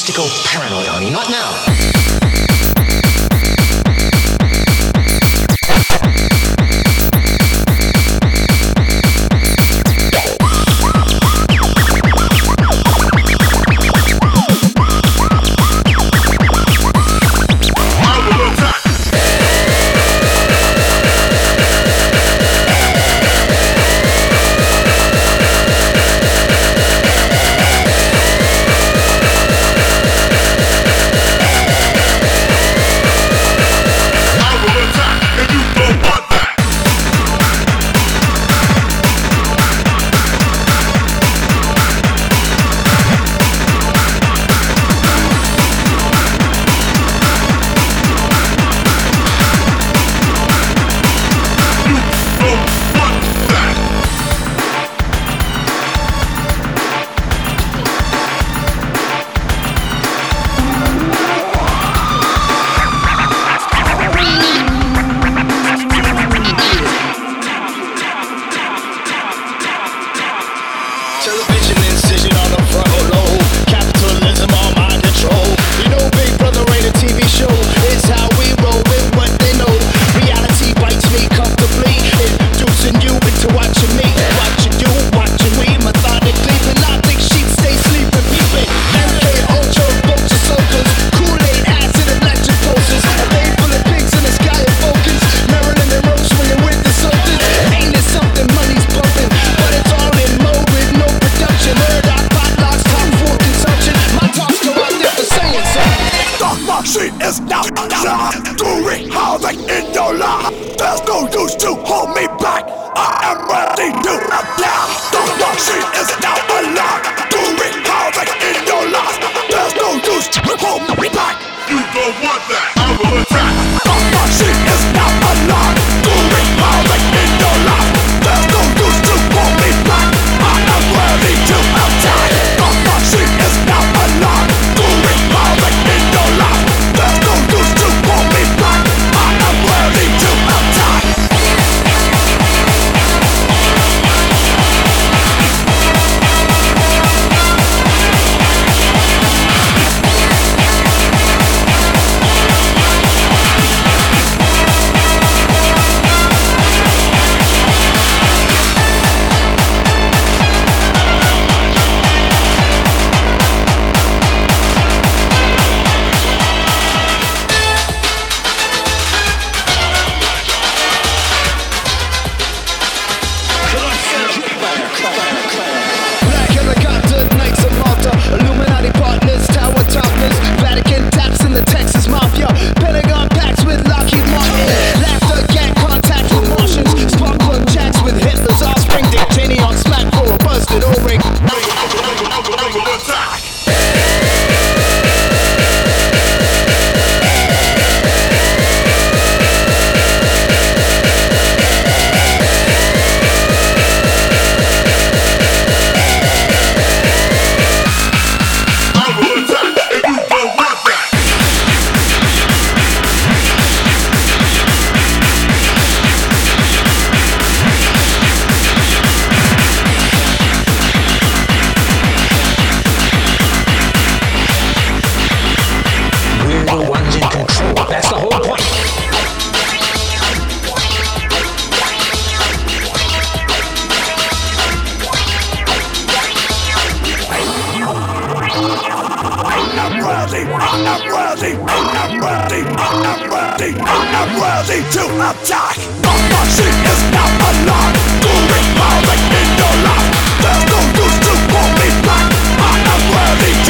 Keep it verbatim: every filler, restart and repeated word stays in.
to go paranoid on you. Not now. Television incision on the front load. Capitalism on mind control. You know Big Brother ain't a T V show. It's how we roll with what they know. Reality bites me comfortably, inducing you into watching me. Watching you, watching we methodically. Hypnotic sheets stay sleeping, peeping. M K Ultra, vulture circles. Kool-Aid, acid, electric pulses. A bay full of pigs in the sky of focus. Marilyn and Rose swinging with the Sultans. Ain't it something money's pumping, but it's all in mode with no production. Murdoch, potlucks, top for consumption. My talks go out there for saying something. The machine is now alive, doing havoc in your life. There's no use to hold me back. I am ready to attack. The machine is now alive, doing havoc in your life. There's no use to hold me back. You don't want that, I will attack. The machine is now alive, doing havoc in your life. There's no use to hold me back. I am ready to attack. The machine is now alive, doing havoc in your life. There's no use to hold me back. I am ready to attack. Black helicopter, Knights of Malta, Illuminati partners, tower toppers, Vatican taps in the Texas Mafia, Pentagon packs with Lockheed Martin, laughter, cat contact with Martians, spark plug chats with Hitler's offspring, Dick Cheney on smack for a busted O-ring. I will attack. I will attack, and you don't want that. We're the ones in control. That's the whole point. I am ready, I am ready, I am ready, I am ready, I am ready to attack. The machine is now alive, doing havoc in your life. There's no use to hold me back. I am ready to